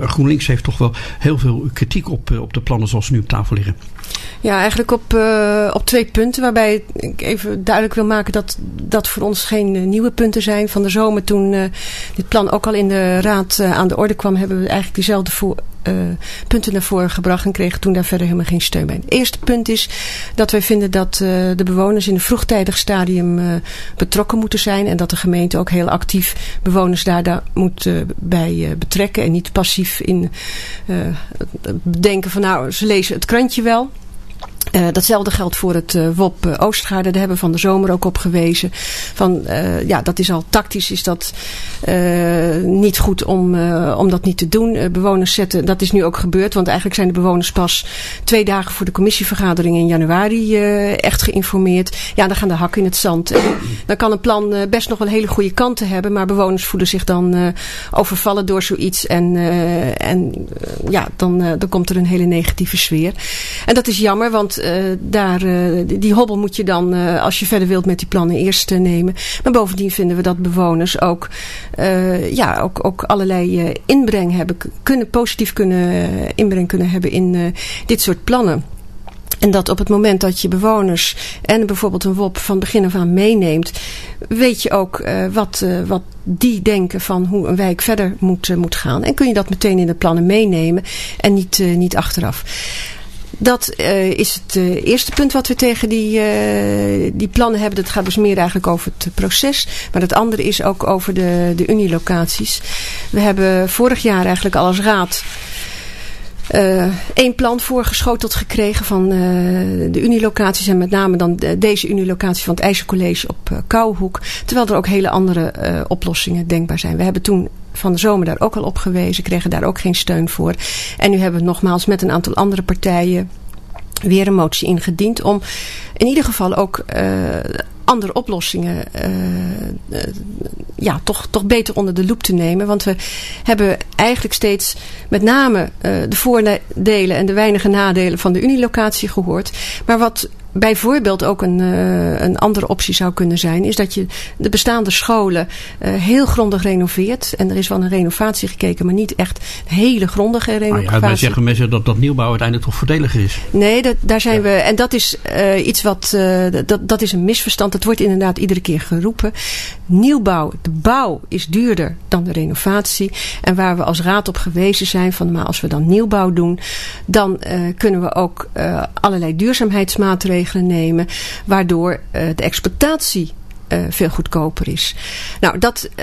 GroenLinks heeft toch wel heel veel kritiek op de plannen zoals ze nu op tafel liggen. Ja, eigenlijk op 2 punten. Waarbij ik even duidelijk wil maken dat voor ons geen nieuwe punten zijn. Van de zomer toen dit plan ook al in de raad aan de orde kwam, hebben we eigenlijk diezelfde punten naar voren gebracht en kregen toen daar verder helemaal geen steun bij. Het eerste punt is dat wij vinden dat de bewoners in een vroegtijdig stadium betrokken moeten zijn en dat de gemeente ook heel actief bewoners daar moet bij betrekken en niet passief in denken van nou, ze lezen het krantje wel. Datzelfde geldt voor het WOP Oostgaarde. Daar hebben we van de zomer ook op gewezen. Dat is al tactisch, is dat niet goed om dat niet te doen. Bewoners zetten, dat is nu ook gebeurd. Want eigenlijk zijn de bewoners pas 2 dagen voor de commissievergadering in januari echt geïnformeerd. Ja, dan gaan de hakken in het zand. Dan kan een plan best nog wel hele goede kanten hebben. Maar bewoners voelen zich dan overvallen door zoiets. Dan komt er een hele negatieve sfeer. En dat is jammer, want die hobbel moet je dan, als je verder wilt met die plannen, eerst nemen. Maar bovendien vinden we dat bewoners ook allerlei inbreng hebben, positief inbreng kunnen hebben in dit soort plannen. En dat op het moment dat je bewoners en bijvoorbeeld een WOP van begin af aan meeneemt, weet je ook wat die denken van hoe een wijk verder moet gaan. En kun je dat meteen in de plannen meenemen en niet achteraf. Dat is het eerste punt wat we tegen die plannen hebben. Dat gaat dus meer eigenlijk over het proces. Maar het andere is ook over de unilocaties. We hebben vorig jaar eigenlijk al als raad 1 plan voorgeschoteld gekregen van de unilocaties. En met name dan deze unilocatie van het IJzercollege op Kouwhoek. Terwijl er ook hele andere oplossingen denkbaar zijn. We hebben toen van de zomer daar ook al op gewezen. Kregen daar ook geen steun voor. En nu hebben we nogmaals met een aantal andere partijen weer een motie ingediend. Om in ieder geval ook andere oplossingen toch beter onder de loep te nemen. Want we hebben eigenlijk steeds met name de voordelen en de weinige nadelen van de unilocatie gehoord. Maar wat bijvoorbeeld ook een andere optie zou kunnen zijn, is dat je de bestaande scholen heel grondig renoveert. En er is wel een renovatie gekeken, maar niet echt een hele grondige renovatie. Wij zeggen mensen dat nieuwbouw uiteindelijk toch voordeliger is. Nee, daar zijn we. En dat is iets wat, dat is een misverstand. Dat wordt inderdaad iedere keer geroepen. Nieuwbouw, de bouw is duurder dan de renovatie. En waar we als raad op gewezen zijn van, maar als we dan nieuwbouw doen, dan kunnen we ook allerlei duurzaamheidsmaatregelen nemen, waardoor de exploitatie veel goedkoper is. Nou,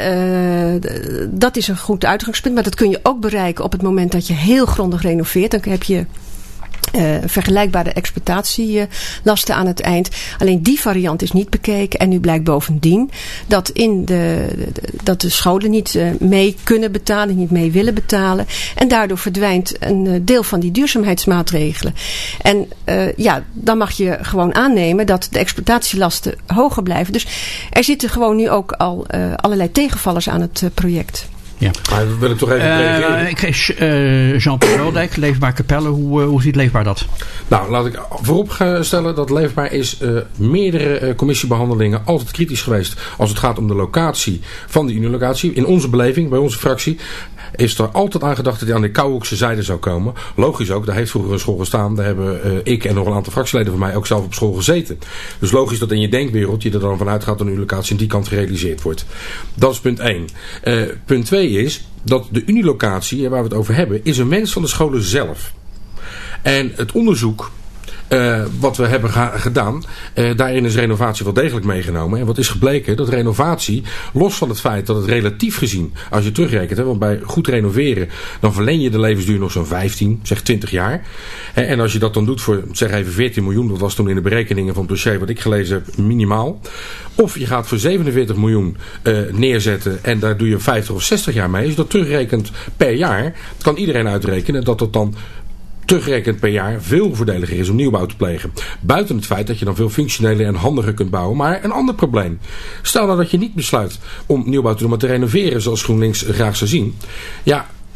dat is een goed uitgangspunt, maar dat kun je ook bereiken op het moment dat je heel grondig renoveert. Dan heb je vergelijkbare exploitatielasten aan het eind. Alleen die variant is niet bekeken. En nu blijkt bovendien dat dat de scholen niet mee kunnen betalen, niet mee willen betalen. En daardoor verdwijnt een deel van die duurzaamheidsmaatregelen. En dan mag je gewoon aannemen dat de exploitatielasten hoger blijven. Dus er zitten gewoon nu ook al allerlei tegenvallers aan het project. Ja. Maar wil ik toch even reageren? Jean-Paul Weldijk, Leefbaar Capelle. Hoe ziet Leefbaar dat? Nou, laat ik vooropstellen dat Leefbaar is meerdere commissiebehandelingen altijd kritisch geweest als het gaat om de locatie van de unilocatie. In onze beleving, bij onze fractie, is er altijd aan gedacht dat hij aan de Kouwhoekse zijde zou komen. Logisch ook, daar heeft vroeger een school gestaan. Daar hebben ik en nog een aantal fractieleden van mij ook zelf op school gezeten. Dus logisch dat in je denkwereld je er dan vanuit gaat dat een unilocatie aan die kant gerealiseerd wordt. Dat is punt 1. Punt 2 is dat de unilocatie, waar we het over hebben, is een wens van de scholen zelf. En het onderzoek wat we hebben gedaan, daarin is renovatie wel degelijk meegenomen. En wat is gebleken? Dat renovatie, los van het feit dat het relatief gezien, als je terugrekent, want bij goed renoveren, dan verlen je de levensduur nog zo'n 15, zeg 20 jaar. En als je dat dan doet voor, zeg even 14 miljoen, dat was toen in de berekeningen van het dossier wat ik gelezen heb, minimaal. Of je gaat voor 47 miljoen neerzetten en daar doe je 50 of 60 jaar mee. Als je dat terugrekent per jaar, kan iedereen uitrekenen dat het dan teruggerekend per jaar veel voordeliger is om nieuwbouw te plegen. Buiten het feit dat je dan veel functioneler en handiger kunt bouwen. Maar een ander probleem. Stel nou dat je niet besluit om nieuwbouw te doen, maar te renoveren zoals GroenLinks graag zou zien. Ja,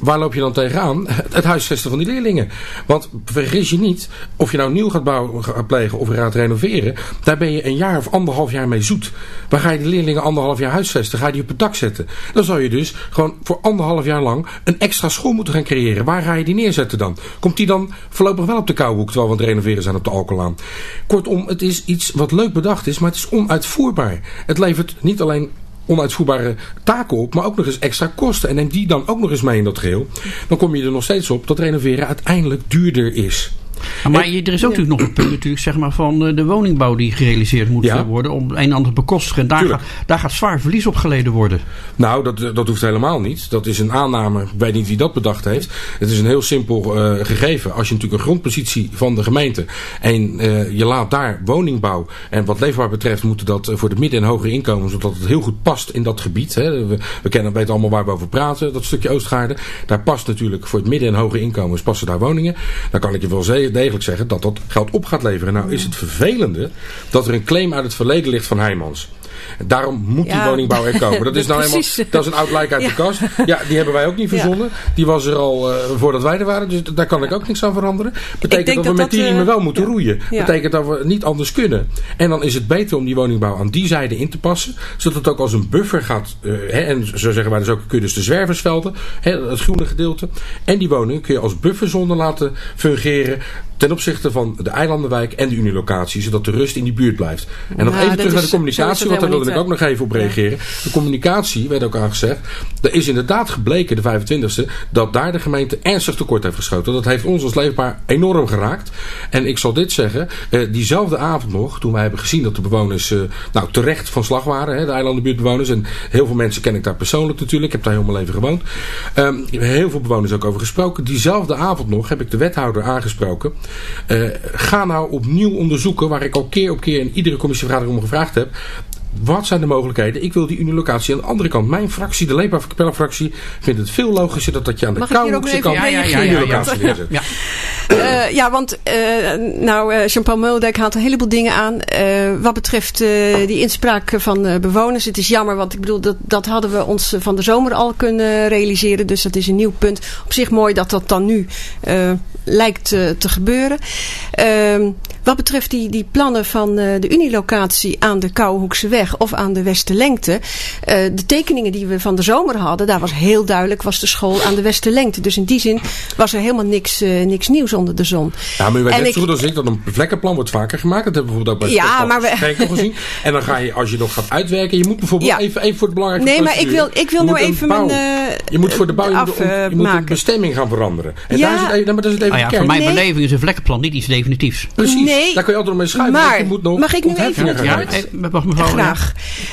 waar loop je dan tegenaan? Het huisvesten van die leerlingen. Want vergis je niet, of je nou nieuw gaat plegen of gaat renoveren, daar ben je een jaar of 1,5 jaar mee zoet. Waar ga je die leerlingen 1,5 jaar huisvesten? Ga je die op het dak zetten? Dan zou je dus gewoon voor 1,5 jaar lang een extra school moeten gaan creëren. Waar ga je die neerzetten dan? Komt die dan voorlopig wel op de Kouwhoek, terwijl we aan het renoveren zijn op de Alkelaan? Kortom, het is iets wat leuk bedacht is, maar het is onuitvoerbaar. Het levert niet alleen onuitvoerbare taken op, maar ook nog eens extra kosten. En neem die dan ook nog eens mee in dat geheel. Dan kom je er nog steeds op dat renoveren uiteindelijk duurder is. Maar er is ook natuurlijk nog een punt natuurlijk, zeg maar, van de woningbouw die gerealiseerd moet worden om een en ander te bekostigen. En daar gaat zwaar verlies op geleden worden. Nou, dat hoeft helemaal niet. Dat is een aanname. Ik weet niet wie dat bedacht heeft. Het is een heel simpel gegeven. Als je natuurlijk een grondpositie van de gemeente en je laat daar woningbouw, en wat leefbaar betreft moeten dat voor de midden- en hogere inkomens, zodat het heel goed past in dat gebied. Hè. We weten allemaal waar we over praten, dat stukje Oostgaarden. Daar past natuurlijk voor het midden- en hogere inkomens passen daar woningen. Dan kan ik je wel degelijk zeggen dat dat geld op gaat leveren. Nou is het vervelende dat er een claim uit het verleden ligt van Heijmans. En daarom moet die woningbouw er komen. Dat is nou eenmaal, dat is een oud lijk uit de kast. Ja, die hebben wij ook niet verzonnen. Die was er al voordat wij er waren. Dus daar kan ik ook niks aan veranderen. Betekent dat we met die riemen wel moeten roeien. Betekent dat we niet anders kunnen. En dan is het beter om die woningbouw aan die zijde in te passen. Zodat het ook als een buffer gaat. En zo zeggen wij dus ook, kun je dus de zwerversvelden. Het groene gedeelte. En die woningen kun je als bufferzone laten fungeren ten opzichte van de eilandenwijk en de unilocatie, zodat de rust in die buurt blijft. En nog even terug naar de communicatie, want daar wilde ik ook nog even op reageren. De communicatie, werd ook aangezegd, er is inderdaad gebleken, de 25e, dat daar de gemeente ernstig tekort heeft geschoten. Dat heeft ons als Leefbaar enorm geraakt. En ik zal dit zeggen, diezelfde avond nog, toen wij hebben gezien dat de bewoners terecht van slag waren, de eilandenbuurtbewoners, en heel veel mensen ken ik daar persoonlijk natuurlijk, ik heb daar heel mijn leven gewoond. Heel veel bewoners ook over gesproken. Diezelfde avond nog heb ik de wethouder aangesproken. Ga nou opnieuw onderzoeken, waar ik al keer op keer in iedere commissievergadering om gevraagd heb. Wat zijn de mogelijkheden? Ik wil die unilocatie aan de andere kant. Mijn fractie, de Leefbaar Capellenfractie, vindt het veel logischer dat je aan de Kouwhoekse kant unilocatie neerzet. Want Jean-Paul Muldijk haalt een heleboel dingen aan. Wat betreft die inspraak van bewoners. Het is jammer, want ik bedoel, dat hadden we ons van de zomer al kunnen realiseren. Dus dat is een nieuw punt. Op zich mooi dat dat dan nu lijkt te gebeuren. Wat betreft die plannen van de unilocatie aan de Kouwhoekse weg of aan de Westerlengte. De tekeningen die we van de zomer hadden, daar was heel duidelijk, was de school aan de Westerlengte. Dus in die zin was er helemaal niks nieuws onder de zon. Ja, maar u weet net zo goed als ik dat een vlekkenplan wordt vaker gemaakt. Dat hebben we bijvoorbeeld ook bij het Schenkel gezien. En dan ga je, als je nog gaat uitwerken, je moet bijvoorbeeld even voor het belangrijkste. Nee, maar ik wil nou even je moet voor de bouw je moet de bestemming gaan veranderen. En daar is het even voor mijn beleving is een vlekkenplan niet iets definitiefs. Precies. Nee, daar kun je altijd mee schuiven. Maar je moet nog mag ik nu even graag.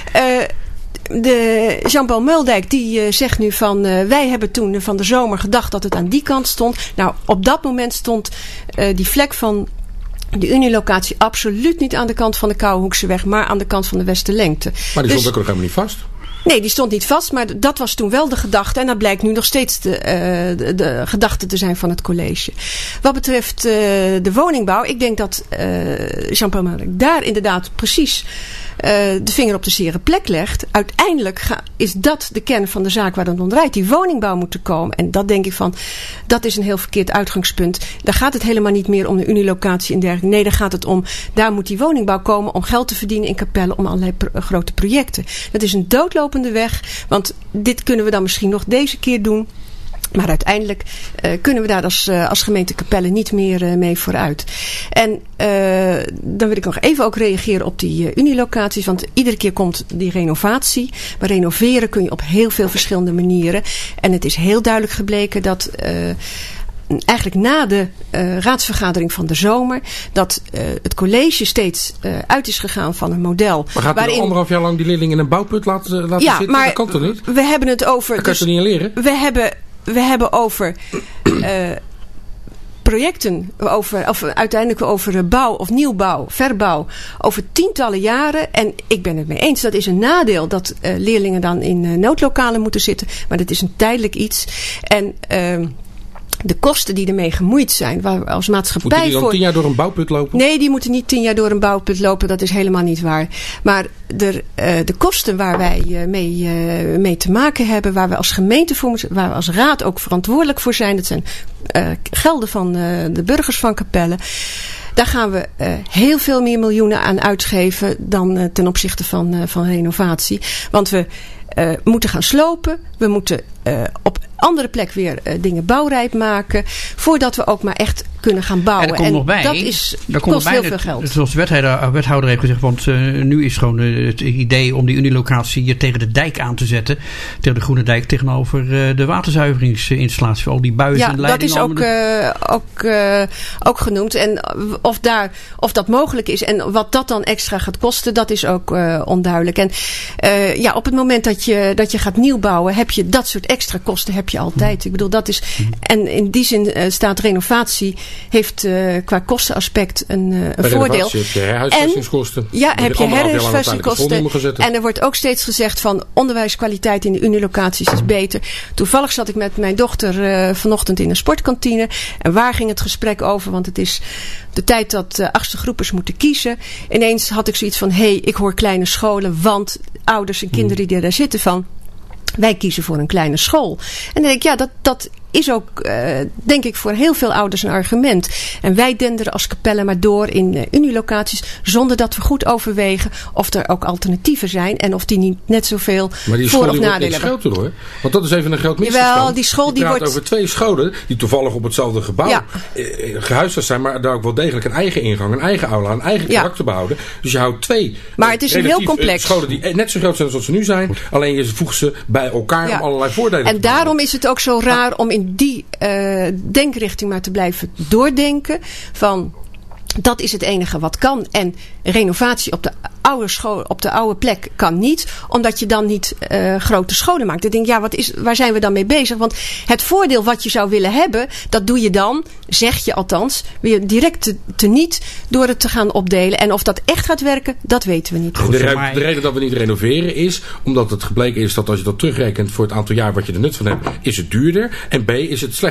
De Jean-Paul Muldijk die zegt nu van wij hebben toen van de zomer gedacht dat het aan die kant stond. Nou, op dat moment stond die vlek van de unilocatie absoluut niet aan de kant van de Kouwhoekse weg, maar aan de kant van de Westerlengte. Maar die stond ook nog helemaal niet vast. Nee, die stond niet vast, maar dat was toen wel de gedachte. En dat blijkt nu nog steeds de gedachte te zijn van het college. Wat betreft de woningbouw, ik denk dat Jean-Paul Muldijk daar inderdaad precies de vinger op de zere plek legt. Uiteindelijk is dat de kern van de zaak waar het om draait. Die woningbouw moet er komen. En dat denk ik van, dat is een heel verkeerd uitgangspunt. Daar gaat het helemaal niet meer om de unilocatie en dergelijke. Nee, daar gaat het om, daar moet die woningbouw komen om geld te verdienen in Capelle, om allerlei grote projecten. Dat is een doodlopende weg, want dit kunnen we dan misschien nog deze keer doen. Maar uiteindelijk kunnen we daar als gemeente Capelle niet meer mee vooruit. En dan wil ik nog even ook reageren op die unilocaties. Want iedere keer komt die renovatie. Maar renoveren kun je op heel veel verschillende manieren. En het is heel duidelijk gebleken dat eigenlijk na de raadsvergadering van de zomer, dat het college steeds uit is gegaan van een model. Maar gaat u 1,5 jaar lang die leerlingen in een bouwput laten zitten? Maar dat kan toch niet? We hebben het over. Daar kan je er niet aan leren? We hebben over projecten, uiteindelijk over bouw of nieuwbouw, verbouw, over tientallen jaren. En ik ben het mee eens, dat is een nadeel dat leerlingen dan in noodlokalen moeten zitten. Maar dat is een tijdelijk iets. En de kosten die ermee gemoeid zijn, waar we als maatschappij moeten die dan 10 jaar door een bouwput lopen? Nee, die moeten niet 10 jaar door een bouwput lopen. Dat is helemaal niet waar. Maar de kosten waar wij mee te maken hebben, waar we als gemeente voor moeten, waar we als raad ook verantwoordelijk voor zijn, dat zijn gelden van de burgers van Capelle. Daar gaan we heel veel meer miljoenen aan uitgeven dan ten opzichte van renovatie. Want we moeten gaan slopen. We moeten op andere plek weer dingen bouwrijp maken. Voordat we ook maar echt kunnen gaan bouwen. En er komt nog bij, dat kost heel veel geld. Zoals de wethouder heeft gezegd. Want nu is gewoon het idee om die unilocatie hier tegen de dijk aan te zetten. Tegen de Groene Dijk. Tegenover de waterzuiveringsinstallatie. Al die buizen en leidingen. Ja, dat is ook genoemd. En of dat mogelijk is. En wat dat dan extra gaat kosten. Dat is ook onduidelijk. En op het moment dat je gaat nieuwbouwen. Heb je dat soort extra kosten heb je altijd. Ik bedoel, dat is. En in die zin staat renovatie. Heeft qua kostenaspect een voordeel. Heb je herhuisvestingskosten. Heb je herhuisvestingskosten. En er wordt ook steeds gezegd van onderwijskwaliteit in de unilocaties is beter. Toevallig zat ik met mijn dochter vanochtend in een sportkantine. En waar ging het gesprek over? Want het is de tijd dat achtste groepers moeten kiezen. Ineens had ik zoiets van, ik hoor kleine scholen. Want ouders en kinderen die daar zitten van, wij kiezen voor een kleine school. En dan denk ik, dat is ook, denk ik, voor heel veel ouders een argument. En wij denderen als Capelle maar door in unilocaties, zonder dat we goed overwegen of er ook alternatieven zijn en of die niet net zoveel voor- of nadelen hebben. Groter, hoor. Want dat is even een groot misverstand. Jawel, die school die wordt over 2 scholen die toevallig op hetzelfde gebouw gehuisvest zijn, maar daar ook wel degelijk een eigen ingang, een eigen aula, een eigen karakter behouden. Dus je houdt 2 maar het is heel complex. Scholen die net zo groot zijn als ze nu zijn, alleen je voegt ze bij elkaar om allerlei voordelen te En daarom is het ook zo raar om in die denkrichting maar te blijven doordenken van, dat is het enige wat kan. En renovatie op de oude school, op de oude plek kan niet. Omdat je dan niet grote scholen maakt. Ik denk, waar zijn we dan mee bezig? Want het voordeel wat je zou willen hebben, dat doe je dan, zeg je althans, weer direct teniet door het te gaan opdelen. En of dat echt gaat werken, dat weten we niet. Goed, de reden dat we niet renoveren is, omdat het gebleken is dat als je dat terugrekent voor het aantal jaar wat je er nut van hebt, is het duurder. En B, is het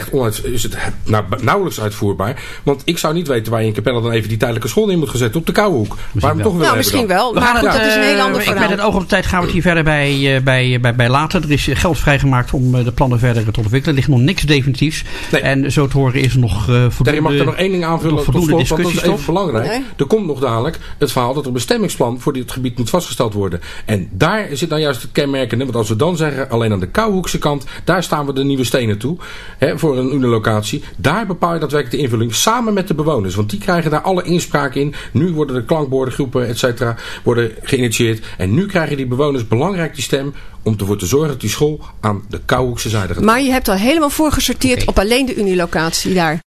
nauwelijks uitvoerbaar. Want ik zou niet weten waar je in Capelle dan even die tijdelijke school in moet gaan zetten op de Kouwehoek. Waar we toch willen misschien wel. Maar goed, dat is een heel ander verhaal. Met het oog op de tijd gaan we het hier verder bij laten. Er is geld vrijgemaakt om de plannen verder te ontwikkelen. Er ligt nog niks definitiefs. Nee. En zo te horen is er nog voldoende. Je mag er nog één ding aanvullen tot slot, want dat is even belangrijk. Nee. Er komt nog dadelijk het verhaal dat er een bestemmingsplan voor dit gebied moet vastgesteld worden. En daar zit nou juist het kenmerkende. Want als we dan zeggen, alleen aan de Kouwehoekse kant, daar staan we de nieuwe stenen toe. Voor een unilocatie. Daar bepaal je daadwerkelijk de invulling samen met de bewoners. Want die krijgen daar alle inspraak in. Nu worden de klankborden, groepen, et cetera, worden geïnitieerd. En nu krijgen die bewoners belangrijk die stem om ervoor te zorgen dat die school aan de Kouwehoekse zijde gaat. Maar je hebt al helemaal voorgesorteerd op alleen de unilocatie daar.